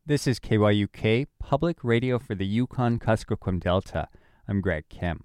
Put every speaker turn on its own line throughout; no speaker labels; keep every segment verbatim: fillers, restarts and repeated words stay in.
This is K Y U K, Public Radio for the Yukon-Kuskokwim Delta. I'm Greg Kim.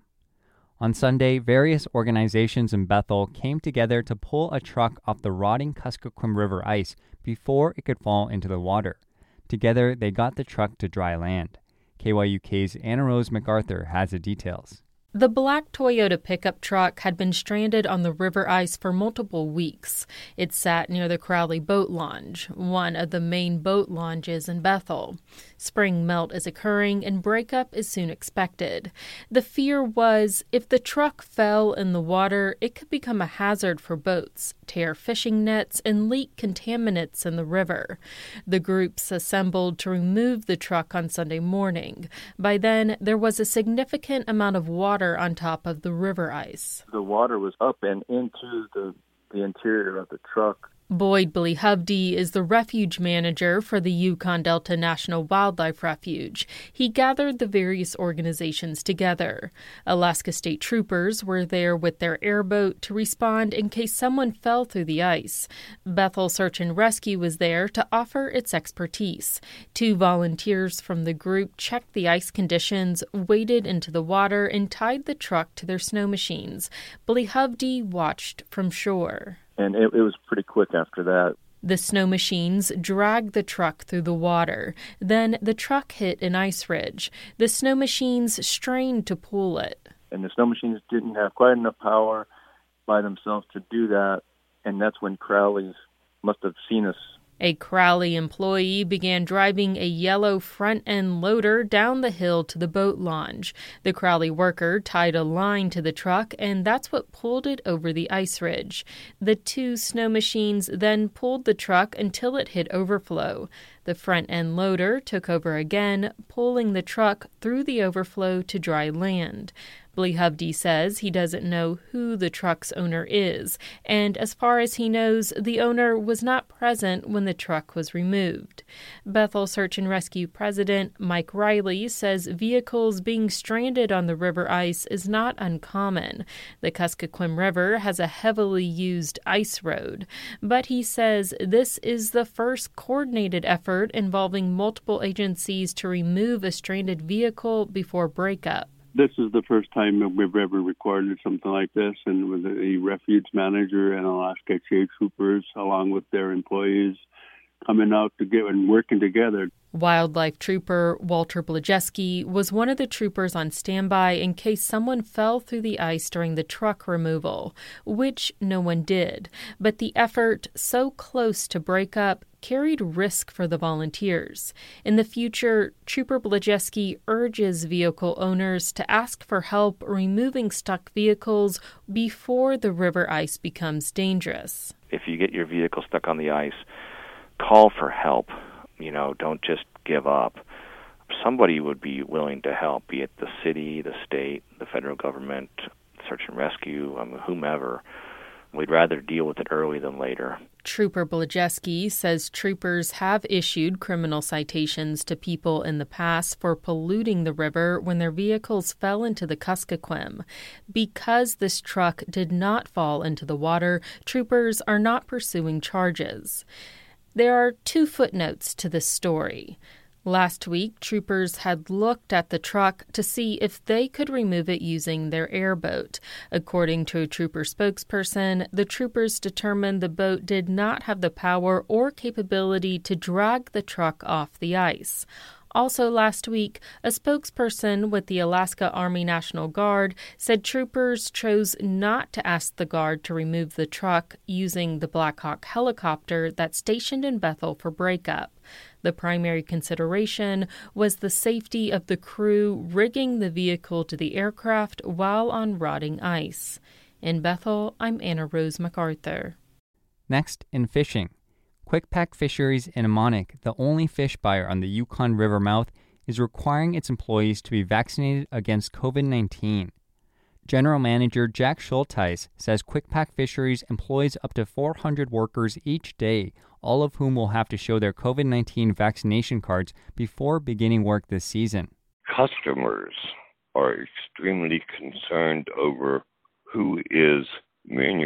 On Sunday, various organizations in Bethel came together to pull a truck off the rotting Kuskokwim River ice before it could fall into the water. Together, they got the truck to dry land. K Y U K's Anna Rose MacArthur has the details.
The black Toyota pickup truck had been stranded on the river ice for multiple weeks. It sat near the Crowley Boat Launch, one of the main boat launches in Bethel. Spring melt is occurring and breakup is soon expected. The fear was if the truck fell in the water, it could become a hazard for boats, tear fishing nets, and leak contaminants in the river. The groups assembled to remove the truck on Sunday morning. By then, there was a significant amount of water on top of the river ice.
The water was up and into the, the interior of the truck.
Boyd Bilihovdi is the refuge manager for the Yukon Delta National Wildlife Refuge. He gathered the various organizations together. Alaska State Troopers were there with their airboat to respond in case someone fell through the ice. Bethel Search and Rescue was there to offer its expertise. Two volunteers from the group checked the ice conditions, waded into the water, and tied the truck to their snow machines. Bilihovdi watched from shore.
And it, it was pretty quick after that.
The snow machines dragged the truck through the water. Then the truck hit an ice ridge. The snow machines strained to pull it.
And the snow machines didn't have quite enough power by themselves to do that. And that's when Crowley's must have seen us.
A Crowley employee began driving a yellow front-end loader down the hill to the boat launch. The Crowley worker tied a line to the truck, and that's what pulled it over the ice ridge. The two snow machines then pulled the truck until it hit overflow. The front-end loader took over again, pulling the truck through the overflow to dry land. Bilihovdi says he doesn't know who the truck's owner is, and as far as he knows, the owner was not present when the truck was removed. Bethel Search and Rescue President Mike Riley says vehicles being stranded on the river ice is not uncommon. The Kuskokwim River has a heavily used ice road, but he says this is the first coordinated effort involving multiple agencies to remove a stranded vehicle before breakup.
This is the first time that we've ever recorded something like this, and with a refuge manager and Alaska State Troopers, along with their employees, coming out to get and working together.
Wildlife Trooper Walter Blajeski was one of the troopers on standby in case someone fell through the ice during the truck removal, which no one did. But the effort, so close to breakup, carried risk for the volunteers. In the future, Trooper Blajeski urges vehicle owners to ask for help removing stuck vehicles before the river ice becomes dangerous.
If you get your vehicle stuck on the ice, call for help. You know, don't just give up. Somebody would be willing to help, be it the city, the state, the federal government, search and rescue, I mean, whomever. We'd rather deal with it early than later.
Trooper Blajeski says troopers have issued criminal citations to people in the past for polluting the river when their vehicles fell into the Kuskokwim. Because this truck did not fall into the water, troopers are not pursuing charges. There are two footnotes to this story. Last week, troopers had looked at the truck to see if they could remove it using their airboat. According to a trooper spokesperson, the troopers determined the boat did not have the power or capability to drag the truck off the ice. Also last week, a spokesperson with the Alaska Army National Guard said troopers chose not to ask the Guard to remove the truck using the Black Hawk helicopter that's stationed in Bethel for breakup. The primary consideration was the safety of the crew rigging the vehicle to the aircraft while on rotting ice. In Bethel, I'm Anna Rose MacArthur.
Next, in fishing. Quickpack Fisheries in Ammonik, the only fish buyer on the Yukon River mouth, is requiring its employees to be vaccinated against covid nineteen. General Manager Jack Schulteis says Quickpack Fisheries employs up to four hundred workers each day, all of whom will have to show their covid nineteen vaccination cards before beginning work this season.
Customers are extremely concerned over who is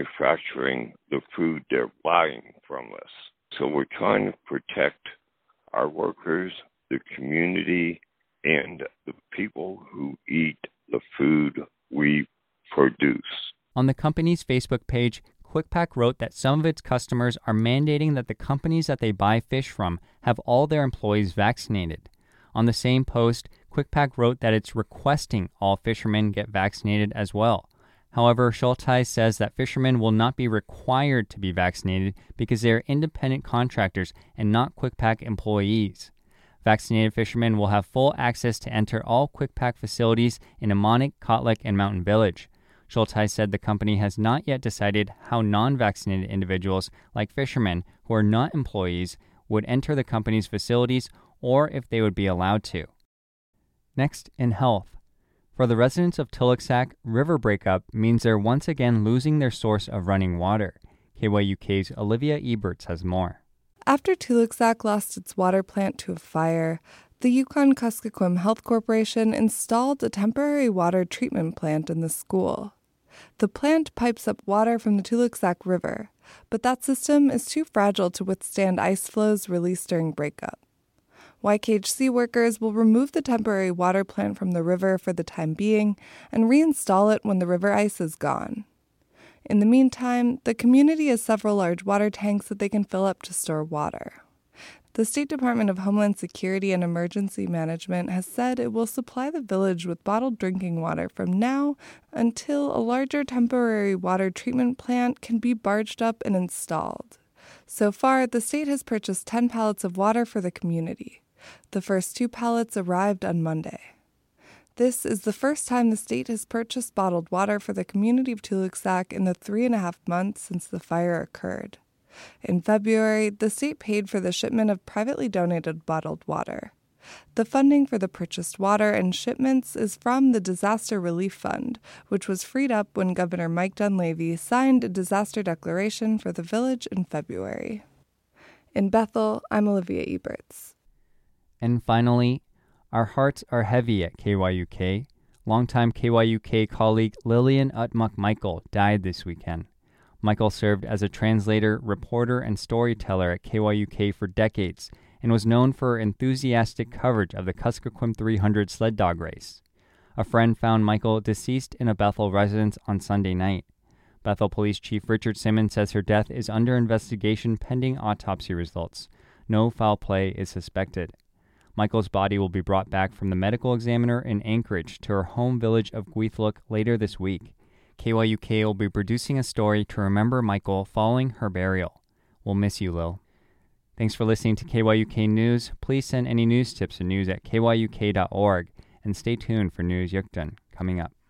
manufacturing the food they're buying from us. So we're trying to protect our workers, the community, and the people who eat the food we produce.
On the company's Facebook page, QuickPak wrote that some of its customers are mandating that the companies that they buy fish from have all their employees vaccinated. On the same post, QuickPak wrote that it's requesting all fishermen get vaccinated as well. However, Schultheis says that fishermen will not be required to be vaccinated because they are independent contractors and not QuickPak employees. Vaccinated fishermen will have full access to enter all QuickPak facilities in Emmonak, Kotlik, and Mountain Village. Schultheis said the company has not yet decided how non-vaccinated individuals, like fishermen who are not employees, would enter the company's facilities or if they would be allowed to. Next, in health. For the residents of Tiliqsaq, river breakup means they're once again losing their source of running water. K Y U K's Olivia Eberts has more.
After Tiliqsaq lost its water plant to a fire, the Yukon-Kuskokwim Health Corporation installed a temporary water treatment plant in the school. The plant pipes up water from the Tiliqsaq River, but that system is too fragile to withstand ice flows released during breakup. Y K H C workers will remove the temporary water plant from the river for the time being and reinstall it when the river ice is gone. In the meantime, the community has several large water tanks that they can fill up to store water. The State Department of Homeland Security and Emergency Management has said it will supply the village with bottled drinking water from now until a larger temporary water treatment plant can be barged up and installed. So far, the state has purchased ten pallets of water for the community. The first two pallets arrived on Monday. This is the first time the state has purchased bottled water for the community of Tiliqsaq in the three and a half months since the fire occurred. In February, the state paid for the shipment of privately donated bottled water. The funding for the purchased water and shipments is from the Disaster Relief Fund, which was freed up when Governor Mike Dunleavy signed a disaster declaration for the village in February. In Bethel, I'm Olivia Eberts.
And finally, our hearts are heavy at K Y U K. Longtime K Y U K colleague Lillian Utmuk-Michael died this weekend. Michael served as a translator, reporter, and storyteller at K Y U K for decades and was known for her enthusiastic coverage of the Kuskokwim three hundred sled dog race. A friend found Michael deceased in a Bethel residence on Sunday night. Bethel Police Chief Richard Simmons says her death is under investigation pending autopsy results. No foul play is suspected. Michael's body will be brought back from the medical examiner in Anchorage to her home village of Gweithluk later this week. K Y U K will be producing a story to remember Michael following her burial. We'll miss you, Lil. Thanks for listening to K Y U K News. Please send any news tips and news at K Y U K dot org and stay tuned for News Yukton coming up.